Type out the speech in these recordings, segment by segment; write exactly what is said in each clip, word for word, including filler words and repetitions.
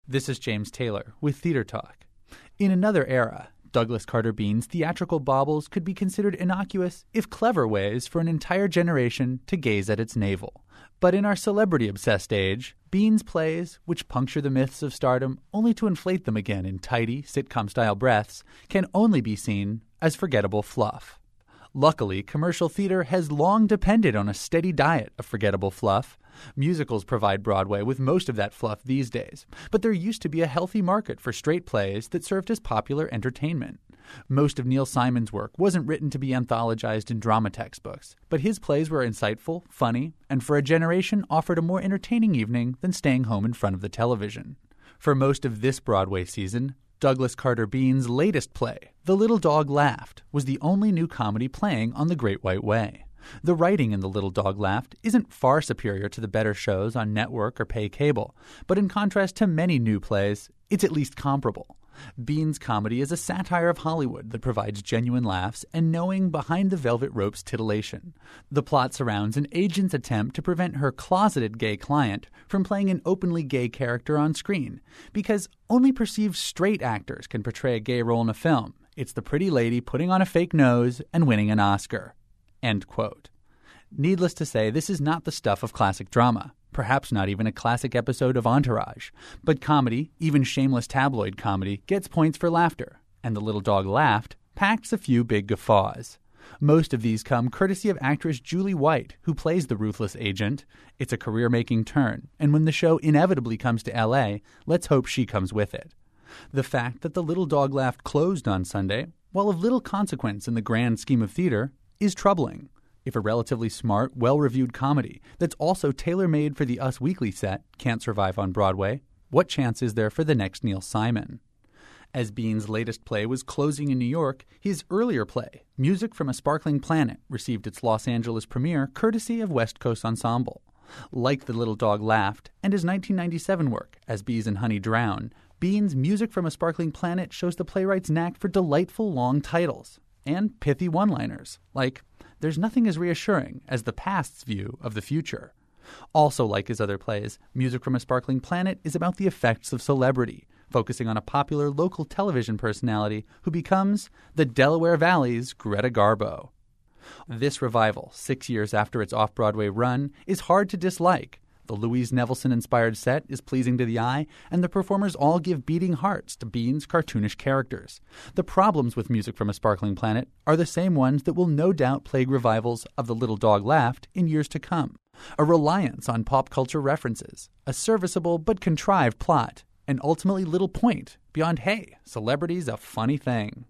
This is James Taylor with Theater Talk. In another era, Douglas Carter Beane's theatrical baubles could be considered innocuous, if clever ways for an entire generation to gaze at its navel. But in our celebrity-obsessed age, Beane's plays, which puncture the myths of stardom only to inflate them again in tidy, sitcom-style breaths, can only be seen as forgettable fluff. Luckily, commercial theater has long depended on a steady diet of forgettable fluff. Musicals provide Broadway with most of that fluff these days, but there used to be a healthy market for straight plays that served as popular entertainment. Most of Neil Simon's work wasn't written to be anthologized in drama textbooks, but his plays were insightful, funny, and for a generation offered a more entertaining evening than staying home in front of the television. For most of this Broadway season, Douglas Carter Beane's latest play, The Little Dog Laughed, was the only new comedy playing on the Great White Way. The writing in The Little Dog Laughed isn't far superior to the better shows on network or pay cable, but in contrast to many new plays, it's at least comparable. Beane's comedy is a satire of Hollywood that provides genuine laughs and knowing behind the velvet rope's titillation. The plot surrounds an agent's attempt to prevent her closeted gay client from playing an openly gay character on screen, because only perceived straight actors can portray a gay role in a film. It's the pretty lady putting on a fake nose and winning an Oscar. End quote. Needless to say, this is not the stuff of classic drama. Perhaps not even a classic episode of Entourage. But comedy, even shameless tabloid comedy, gets points for laughter, and The Little Dog Laughed packs a few big guffaws. Most of these come courtesy of actress Julie White, who plays the ruthless agent. It's a career-making turn, and when the show inevitably comes to L A, let's hope she comes with it. The fact that The Little Dog Laughed closed on Sunday, while of little consequence in the grand scheme of theater, is troubling. If a relatively smart, well-reviewed comedy that's also tailor-made for the Us Weekly set can't survive on Broadway, what chance is there for the next Neil Simon? As Beane's latest play was closing in New York, his earlier play, Music from a Sparkling Planet, received its Los Angeles premiere courtesy of West Coast Ensemble. Like The Little Dog Laughed and his nineteen ninety-seven work, As Bees and Honey Drown, Beane's Music from a Sparkling Planet shows the playwright's knack for delightful long titles and pithy one-liners, like, "There's nothing as reassuring as the past's view of the future." Also like his other plays, Music from a Sparkling Planet is about the effects of celebrity, focusing on a popular local television personality who becomes the Delaware Valley's Greta Garbo. This revival, six years after its off-Broadway run, is hard to dislike. The Louise Nevelson-inspired set is pleasing to the eye, and the performers all give beating hearts to Beane's cartoonish characters. The problems with Music from a Sparkling Planet are the same ones that will no doubt plague revivals of The Little Dog Laughed in years to come. A reliance on pop culture references, a serviceable but contrived plot, and ultimately little point beyond, hey, celebrity's a funny thing.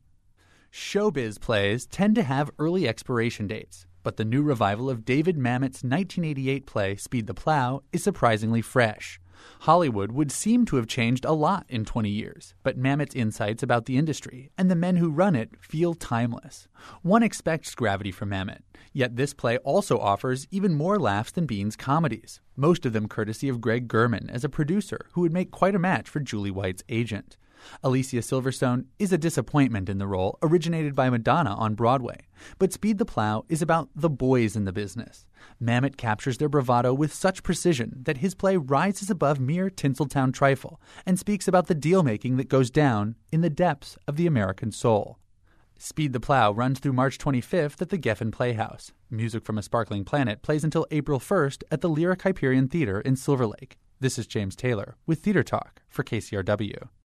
Showbiz plays tend to have early expiration dates, but the new revival of David Mamet's nineteen eighty-eight play Speed the Plow is surprisingly fresh. Hollywood would seem to have changed a lot in twenty years, but Mamet's insights about the industry and the men who run it feel timeless. One expects gravity from Mamet, yet this play also offers even more laughs than Beane's comedies, most of them courtesy of Greg German as a producer who would make quite a match for Julie White's agent. Alicia Silverstone is a disappointment in the role originated by Madonna on Broadway, but Speed the Plow is about the boys in the business. Mamet captures their bravado with such precision that his play rises above mere Tinseltown trifle and speaks about the deal-making that goes down in the depths of the American soul. Speed the Plow runs through March twenty-fifth at the Geffen Playhouse. Music from a Sparkling Planet plays until April first at the Lyric Hyperion Theater in Silver Lake. This is James Taylor with Theater Talk for K C R W.